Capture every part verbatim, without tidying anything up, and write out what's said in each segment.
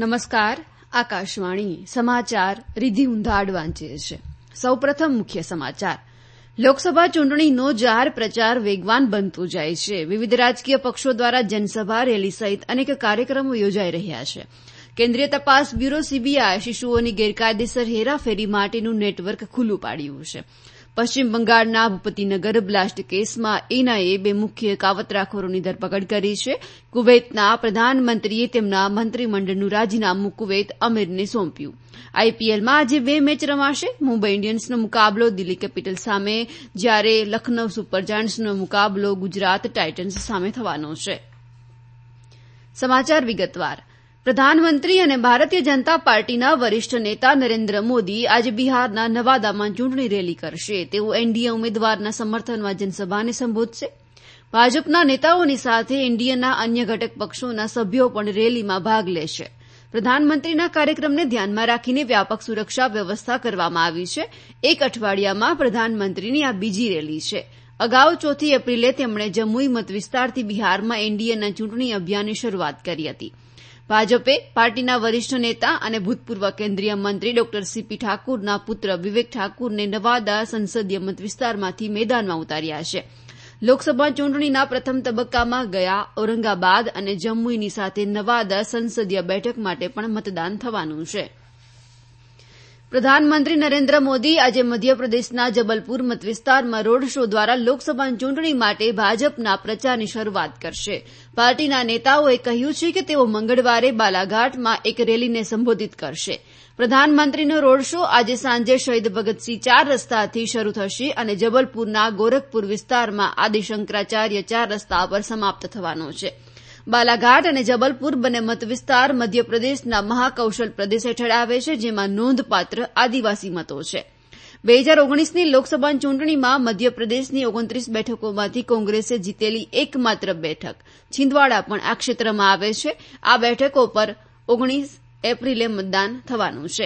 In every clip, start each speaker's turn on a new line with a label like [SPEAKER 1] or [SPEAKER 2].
[SPEAKER 1] નમસ્કાર. આકાશવાણી સમાચાર રીધી ઉંધાડ વાંચે છે. સૌપ્રથમ મુખ્ય સમાચાર. લોકસભા ચૂંટણીનો જાહેર પ્રચાર વેગવાન બનતો જાય છે. વિવિધ રાજકીય પક્ષો દ્વારા જનસભા, રેલી સહિત અનેક કાર્યક્રમો યોજાઈ રહ્યા છે. કેન્દ્રીય તપાસ બ્યુરો સીબીઆઈ શિશુઓની ગેરકાયદેસર હેરાફેરી માટેનું નેટવર્ક ખુલ્લું પાડ્યું છે. પશ્ચિમ બંગાળના ભૂપતિનગર બ્લાસ્ટ કેસમાં એનઆઈએ બે મુખ્ય કાવતરાખોરોની ધરપકડ કરી છે. કુવૈતના પ્રધાનમંત્રીએ તેમના મંત્રીમંડળનું રાજીનામું કુવૈત અમીરને સોંપ્યું. આઈપીએલમાં આજે બે મેચ રમાશે. મુંબઈ ઇન્ડિયન્સનો મુકાબલો દિલ્હી કેપિટલ સામે, જ્યારે લખનૌ સુપર જાયન્ટ્સનો મુકાબલો ગુજરાત ટાઇટન્સ સામે થવાનો છે. સમાચાર વિગતવાર. પ્રધાનમંત્રી અને ભારતીય જનતા પાર્ટીના વરિષ્ઠ નેતા નરેન્દ્ર મોદી આજે બિહારના નવાદામાં ચૂંટણી રેલી કરશે. તેઓ એનડીએ ઉમેદવારના સમર્થનમાં જનસભાને સંબોધશે. ભાજપના નેતાઓની સાથે એનડીએના અન્ય ઘટક પક્ષોના સભ્યો પણ રેલીમાં ભાગ લેશે. પ્રધાનમંત્રીના કાર્યક્રમને ધ્યાનમાં રાખીને વ્યાપક સુરક્ષા વ્યવસ્થા કરવામાં આવી છે. એક અઠવાડિયામાં પ્રધાનમંત્રીની આ બીજી રેલી છે. અગાઉ ચોથી એપ્રિલે તેમણે જમુઈ મતવિસ્તારથી બિહારમાં એનડીએના ચૂંટણી અભિયાનની શરૂઆત કરી હતી. ભાજપે પાર્ટીના વરિષ્ઠ નેતા અને ભૂતપૂર્વ કેન્દ્રીય મંત્રી ડોક્ટર સીપી ઠાકુરના પુત્ર વિવેક ઠાકુરને નવાદા સંસદીય મતવિસ્તારમાંથી મેદાનમાં ઉતાર્યા છે. લોકસભા ચૂંટણીના પ્રથમ તબક્કામાં ગયા ઔરંગાબાદ અને જમ્મુઈની સાથે નવાદા સંસદીય બેઠક માટે પણ મતદાન થવાનું છે. પ્રધાનમંત્રી નરેન્દ્ર મોદી આજે મધ્યપ્રદેશના જબલપુર મતવિસ્તારમાં રોડ શો દ્વારા લોકસભા ચૂંટણી માટે ભાજપના પ્રચારની શરૂઆત કરશે. પાર્ટીના નેતાઓએ કહ્યું છે કે તેઓ મંગળવારે બાલાઘાટમાં એક રેલીને સંબોધિત કરશે. પ્રધાનમંત્રીનો રોડ શો આજે સાંજે શહીદ ભગતસિંહ ચાર રસ્તાથી શરૂ થશે અને જબલપુરના ગોરખપુર વિસ્તારમાં આદિ શંકરાચાર્ય ચાર રસ્તા પર સમાપ્ત થવાનો છે. બાલાઘાટ અને જબલપુર બંને મતવિસ્તાર મધ્યપ્રદેશના મહાકૌશલ પ્રદેશ હેઠળ આવે છે, જેમાં નોંધપાત્ર આદિવાસી મતો છે. બે હજાર ઓગણીસની લોકસભા ચૂંટણીમાં મધ્યપ્રદેશની ઓગણત્રીસ બેઠકોમાંથી કોંગ્રેસે જીતેલી એકમાત્ર બેઠક છિંદવાડા પણ આ ક્ષેત્રમાં આવે છે. આ બેઠકો પર ઓગણીસ એપ્રિલે મતદાન થવાનું છે.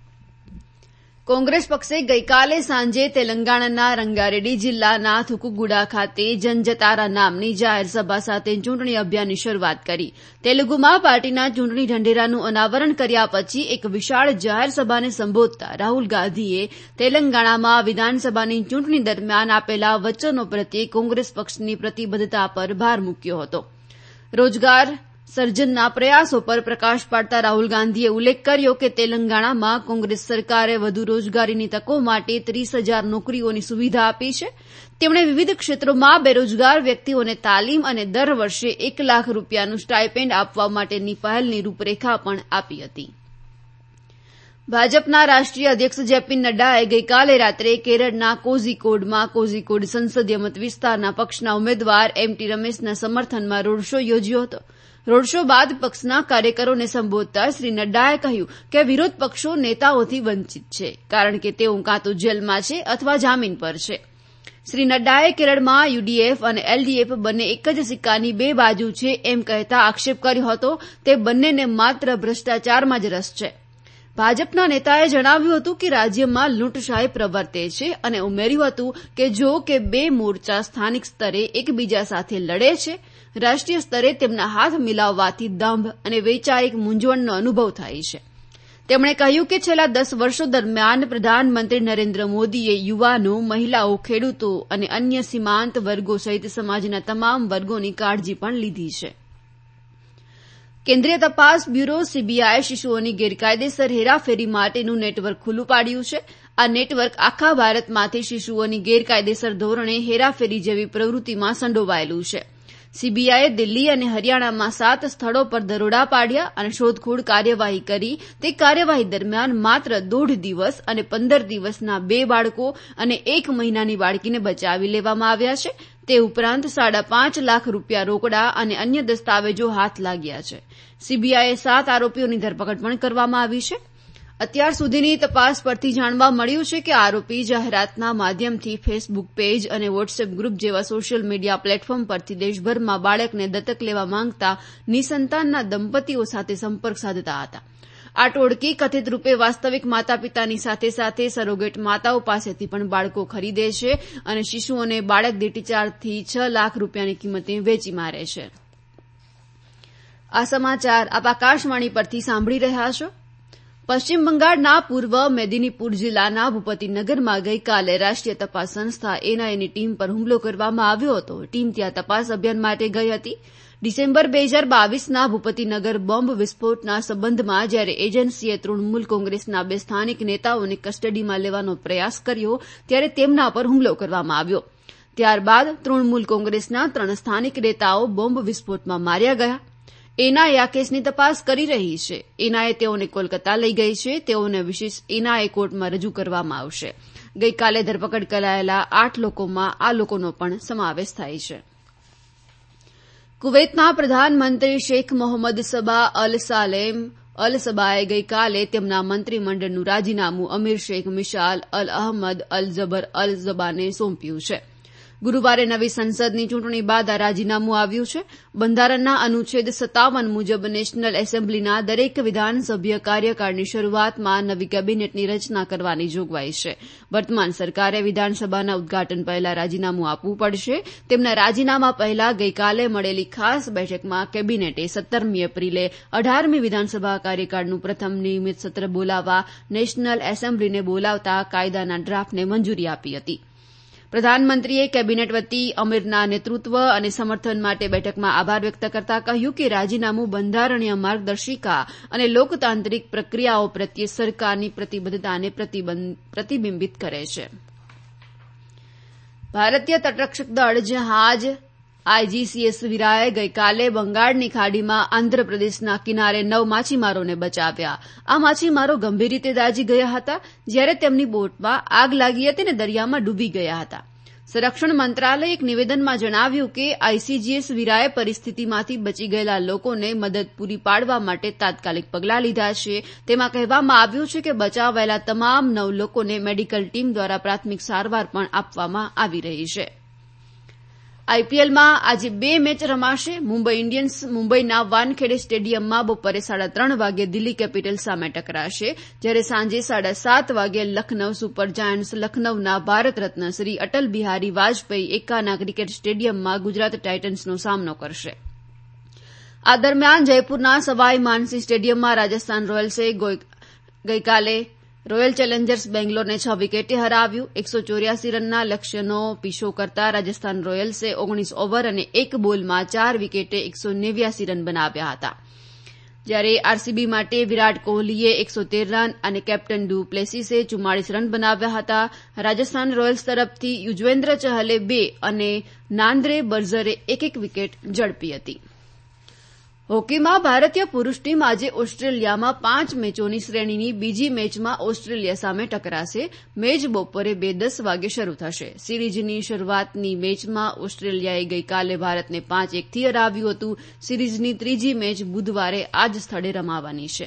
[SPEAKER 1] કોંગ્રેસ પક્ષે ગઈકાલે સાંજે તેલંગાણાના રંગારેડ્ડી જિલ્લાના થુકુગુડા ખાતે જનજતારા નામની જાહેર સભા સાથે ચૂંટણી અભિયાનની શરૂઆત કરી. તેલુગુમાં પાર્ટીના ચૂંટણી ઢંઢેરાનું અનાવરણ કર્યા પછી એક વિશાળ જાહેર સભાને સંબોધતા રાહુલ ગાંધીએ તેલંગાણામાં વિધાનસભાની ચૂંટણી દરમિયાન આપેલા વચનો પ્રત્યે કોંગ્રેસ પક્ષની પ્રતિબદ્ધતા પર ભાર મૂક્યો હતો. રોજગાર સર્જનના પ્રયાસો પર પ્રકાશ પાડતા રાહુલ ગાંધીએ ઉલ્લેખ કર્યો કે તેલંગાણામાં કોંગ્રેસ સરકારે વધુ રોજગારીની તકો માટે ત્રીસ હજાર નોકરીઓની સુવિધા આપી છે. તેમણે વિવિધ ક્ષેત્રોમાં બેરોજગાર વ્યક્તિઓને તાલીમ અને દર વર્ષે એક લાખ રૂપિયાનું સ્ટાઇપેન્ડ આપવા માટેની પહેલની રૂપરેખા પણ આપી હતી. ભાજપના રાષ્ટ્રીય અધ્યક્ષ જેપી નડ્ડાએ ગઈકાલે રાત્રે કેરળના કોઝીકોડમાં કોઝીકોડ સંસદીય મતવિસ્તારના પક્ષના ઉમેદવાર એમટી રમેશના સમર્થનમાં રોડ શો યોજ્યો હતો. રોડ શો બાદ પક્ષના કાર્યકરોને સંબોધતા શ્રી નડ્ડાએ કહ્યું કે વિરોધ પક્ષો નેતાઓથી વંચિત છે, કારણ કે તેઓ કાં તો જેલમાં છે અથવા જામીન પર છે. શ્રી નડ્ડાએ કેરળમાં યુડીએફ અને એલડીએફ બંને એક જ સિક્કાની બે બાજુ છે એમ કહેતા આક્ષેપ કર્યો હતો તે બંનેને માત્ર ભ્રષ્ટાચારમાં જ રસ છે. ભાજપના નેતાએ જણાવ્યું હતું કે રાજ્યમાં લૂંટશાહી પ્રવર્તે છે અને ઉમેર્યું હતું કે જો કે બે મોરચા સ્થાનિક સ્તરે એકબીજા સાથે લડે છે, રાષ્ટ્રીય સ્તરે તેમના હાથ મિલાવવાથી દંભ અને વૈચારિક મૂંઝવણનો અનુભવ થાય છે. તેમણે કહ્યું કે છેલ્લા દસ વર્ષો દરમિયાન પ્રધાનમંત્રી નરેન્દ્ર મોદીએ યુવાનો, મહિલાઓ, ખેડૂતો અને અન્ય સીમાંત વર્ગો સહિત સમાજના તમામ વર્ગોની કાળજી પણ લીધી છે. કેન્દ્રીય તપાસ બ્યુરો સીબીઆઈ શિશુઓની ગેરકાયદેસર હેરાફેરી માટેનું નેટવર્ક ખુલ્લું પાડ્યું છે. આ નેટવર્ક આખા ભારતમાંથી શિશુઓની ગેરકાયદેસર ધોરણે હેરાફેરી જેવી પ્રવૃત્તિમાં સંડોવાયેલું છે. સીબીઆઈએ દિલ્હી અને હરિયાણામાં સાત સ્થળો પર દરોડા પાડ્યા અને શોધખોળ કાર્યવાહી કરી. તે કાર્યવાહી દરમિયાન માત્ર દોઢ દિવસ અને પંદર દિવસના બે બાળકો અને એક મહિનાની બાળકીને બચાવી લેવામાં આવ્યા છે. તે ઉપરાંત સાડા પાંચ લાખ રૂપિયા રોકડા અને અન્ય દસ્તાવેજો હાથ લાગ્યા છે. સીબીઆઈએ સાત આરોપીઓની ધરપકડ પણ કરવામાં આવી છે. અત્યાર સુધીની તપાસ પરથી જાણવા મળ્યું છે કે આરોપી જાહેરાતના માધ્યમથી ફેસબુક પેજ અને વોટ્સએપ ગ્રુપ જેવા સોશિયલ મીડિયા પ્લેટફોર્મ પરથી દેશભરમાં બાળકને દત્તક લેવા માંગતા નિસંતાનના દંપતીઓ સાથે સંપર્ક સાધતા હતા. આ ટોળકી કથિત રૂપે વાસ્તવિક માતા પિતાની સાથે સાથે સરોગેટ માતાઓ પાસેથી પણ બાળકો ખરીદે છે અને શિશુઓને બાળક દીઠ ચારથી છ લાખ રૂપિયાની કિંમતે વેચી મારે છે. આ સમાચાર આપ આકાશવાણી પરથી સાંભળી રહ્યા છો. પશ્ચિમ બંગાળના પૂર્વ મેદિનીપુર જિલ્લાના ભૂપતિનગરમાં ગઈકાલે રાષ્ટ્રીય તપાસ સંસ્થા એનઆઈએની ટીમ પર હુમલો કરવામાં આવ્યો હતો. ટીમ ત્યાં તપાસ અભિયાન માટે ગઈ હતી. ડિસેમ્બર બે હજાર બાવીસના ભૂપતિનગર બોમ્બ વિસ્ફોટના સંબંધમાં જ્યારે એજન્સીએ તૃણમૂલ કોંગ્રેસના બે સ્થાનિક નેતાઓને કસ્ટડીમાં લેવાનો પ્રયાસ કર્યો ત્યારે તેમના પર હુમલો કરવામાં આવ્યો. ત્યારબાદ તૃણમૂલ કોંગ્રેસના ત્રણ સ્થાનિક નેતાઓ બોમ્બ વિસ્ફોટમાં માર્યા ગયા. એનઆઈએ આ કેસની તપાસ કરી રહી છે. એનઆઈએ તેઓને કોલકાતા લઈ ગઈ છે. તેઓને વિશેષ એનઆઈએ કોર્ટમાં રજૂ કરવામાં આવશે. ગઈકાલે ધરપકડ કરાયેલા આઠ લોકોમાં આ લોકોનો પણ સમાવેશ થાય છે. કુવૈતના પ્રધાનમંત્રી શેખ મોહમ્મદ સબા અલ સાલેમ અલ સબાએ ગઈકાલે તેમના મંત્રીમંડળનું રાજીનામું અમીર શેખ મિશાલ અલ અહમદ અલ જબર અલ ઝબાને સોંપ્યું છે. ગુરૂવારે નવી સંસદની ચૂંટણી બાદ આ રાજીનામું આવ્યું છે. બંધારણના અનુચ્છેદ સત્તાવન મુજબ નેશનલ એસેમ્બલીના દરેક વિધાનસભ્ય કાર્યકાળની શરૂઆતમાં નવી કેબિનેટની રચના કરવાની જોગવાઈ છે. વર્તમાન સરકારે વિધાનસભાના ઉદઘાટન પહેલા રાજીનામું આપવું પડશે. તેમના રાજીનામા પહેલા ગઈકાલે મળેલી ખાસ બેઠકમાં કેબિનેટે સત્તરમી એપ્રિલે અઢારમી વિધાનસભા કાર્યકાળનું પ્રથમ નિયમિત સત્ર બોલાવવા નેશનલ એસેમ્બલીને બોલાવતા કાયદાના ડ્રાફ્ટને મંજૂરી આપી હતી. પ્રધાનમંત્રીએ કેબિનેટ વતી અમીરના નેતૃત્વ અને સમર્થન માટે બેઠકમાં આભાર વ્યક્ત કરતા કહ્યું કે રાજીનામું બંધારણીય માર્ગદર્શિકા અને લોકતાંત્રિક પ્રક્રિયાઓ પ્રત્યે સરકારની પ્રતિબદ્ધતાને પ્રતિબિંબિત કરે છે. ભારતીય તટરક્ષક દળ જહાજ આઈજીસીએસ વીરાએ ગઈકાલે બંગાળની ખાડીમાં આંધ્રપ્રદેશના કિનારે નવ માછીમારોને બચાવ્યા. આ માછીમારો ગંભીર રીતે દાઝી ગયા હતા જ્યારે તેમની બોટમાં આગ લાગી હતી અને દરિયામાં ડૂબી ગયા હતા. સંરક્ષણ મંત્રાલયે એક નિવેદનમાં જણાવ્યું કે આઈસીજીએસ વીરાએ પરિસ્થિતિમાંથી બચી ગયેલા લોકોને મદદ પૂરી પાડવા માટે તાત્કાલિક પગલાં લીધા છે. તેમાં કહેવામાં આવ્યું છે કે બચાવાયેલા તમામ નવ લોકોને મેડિકલ ટીમ દ્વારા પ્રાથમિક સારવાર પણ આપવામાં આવી રહી છે. આઈપીએલમાં આજે બે મેચ રમાશે. મુંબઈ ઇન્ડિયન્સ મુંબઈના વાનખેડે સ્ટેડિયમમાં બપોરે સાડા ત્રણ વાગે દિલ્હી કેપિટલ્સ સામે ટકરાશે, જ્યારે સાંજે સાડા સાત વાગે લખનઉ સુપર જાયન્ટ્સ લખનઉના ભારત રત્ન શ્રી અટલ બિહારી વાજપેયી એકાના ક્રિકેટ સ્ટેડિયમમાં ગુજરાત ટાઇટન્સનો સામનો કરશે. આ દરમિયાન જયપુરના સવાઈ માનસિંહ સ્ટેડિયમમાં રાજસ્થાન રોયલ્સે ગઈકાલે રોયલ ચેલેન્જર્સ બેંગ્લોરને છ વિકેટે હરાવ્યું. એકસો ચોર્યાસી રનના લક્ષ્યનો પીછો કરતા રાજસ્થાન રોયલ્સે ઓગણીસ ઓવર અને એક બોલમાં ચાર વિકેટે એકસો નેવ્યાસી રન બનાવ્યા હતા, જ્યારે આરસીબી માટે વિરાટ કોહલીએ એકસો તેર રન અને કેપ્ટન ડુ પ્લેસિસે ચુમ્માળીસ રન બનાવ્યા હતા. રાજસ્થાન રોયલ્સ તરફથી યુજવેન્દ્ર ચહલે બે અને નાન્દ્રે બર્ઝરે એક એક વિકેટ ઝડપી હતી. હોકીમાં ભારતીય પુરૂષ ટીમ આજે ઓસ્ટ્રેલિયામાં પાંચ મેચોની શ્રેણીની બીજી મેચમાં ઓસ્ટ્રેલિયા સામે ટકરાશે. મેચ બપોરે બે દસ વાગે શરૂ થશે. સિરીઝની શરૂઆતની મેચમાં ઓસ્ટ્રેલિયાએ ગઈકાલે ભારતને પાંચ એકથી હરાવ્યું હતું. સિરીઝની ત્રીજી મેચ બુધવારે આ જ સ્થળે રમાવાની છે.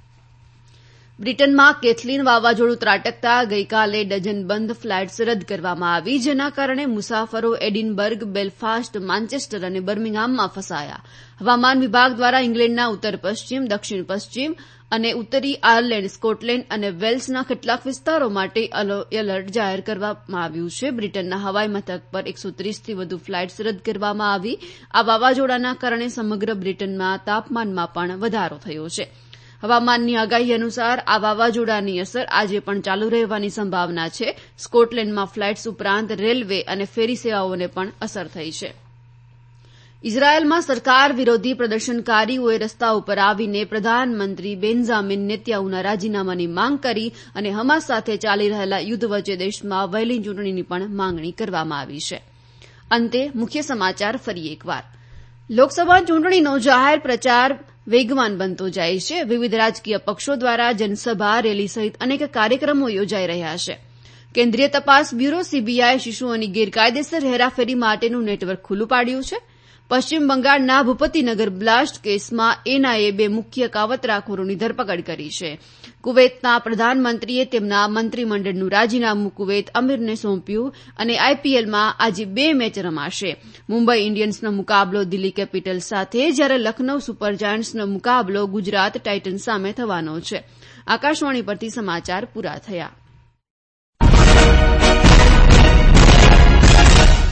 [SPEAKER 1] બ્રિટનમાં કેથલીન વાવાઝોડું ત્રાટકતા ગઈકાલે ડઝનબંધ ફ્લાઇટ્સ રદ કરવામાં આવી, જેના કારણે મુસાફરો એડિનબર્ગ, બેલફાસ્ટ, માન્ચેસ્ટર અને બર્મિંગહામમાં ફસાયા. હવામાન વિભાગ દ્વારા ઇંગ્લેન્ડના ઉત્તર પશ્ચિમ, દક્ષિણ પશ્ચિમ અને ઉત્તરી આયર્લેન્ડ, સ્કોટલેન્ડ અને વેલ્સના કેટલાક વિસ્તારો માટે એલર્ટ જાહેર કરવામાં આવ્યું છે. બ્રિટનના હવાઈ મથક પર એકસો ત્રીસથી વધુ ફ્લાઇટ્સ રદ કરવામાં આવી. આ વાવાઝોડાના કારણે સમગ્ર બ્રિટનમાં તાપમાનમાં પણ વધારો થયો છે. હવામાનની આગાહી અનુસાર આ વાવાઝોડાની અસર આજે પણ ચાલુ રહેવાની સંભાવના છે. સ્કોટલેન્ડમાં ફ્લાઇટ્સ ઉપરાંત રેલવે અને ફેરી સેવાઓને પણ અસર થઈ છે. ઇઝરાયેલમાં સરકાર વિરોધી પ્રદર્શનકારીઓએ રસ્તા ઉપર આવીને પ્રધાનમંત્રી બેન્ઝામિન નેતન્યાહુના રાજીનામાની માંગ કરી અને હમાસ સાથે ચાલી રહેલા યુદ્ધ વચ્ચે દેશમાં વહેલી ચૂંટણીની પણ માંગણી કરવામાં આવી છે. અંતે મુખ્ય સમાચાર ફરી એકવાર. લોકસભા ચૂંટણીનો જાહેર પ્રચાર વેગવાન બનતો જાય છે. વિવિધ રાજકીય પક્ષો દ્વારા જનસભા, રેલી સહિત અનેક કાર્યક્રમો યોજાઈ રહ્યા છે. કેન્દ્રીય તપાસ બ્યુરો સીબીઆઈ શિશુઓની ગેરકાયદેસર હેરાફેરી માટેનું નેટવર્ક ખુલ્લું પાડ્યું છે. પશ્ચિમ બંગાળના ભૂપતિનગર બ્લાસ્ટ કેસમાં એનઆઈએ બે મુખ્ય કાવતરાખોરોની ધરપકડ કરી છે. કુવૈતના પ્રધાનમંત્રીએ તેમના મંત્રીમંડળનું રાજીનામું કુવૈત અમીરને સોંપ્યું અને આઈપીએલમાં આજે બે મેચ રમાશે. મુંબઈ ઇન્ડિયન્સનો મુકાબલો દિલ્હી કેપિટલ્સ સાથે, જ્યારે લખનઉ સુપર જાયન્ટ્સનો મુકાબલો ગુજરાત ટાઇટન્સ સામે થવાનો છે. આકાશવાણી પરથી સમાચાર પૂરા થયા.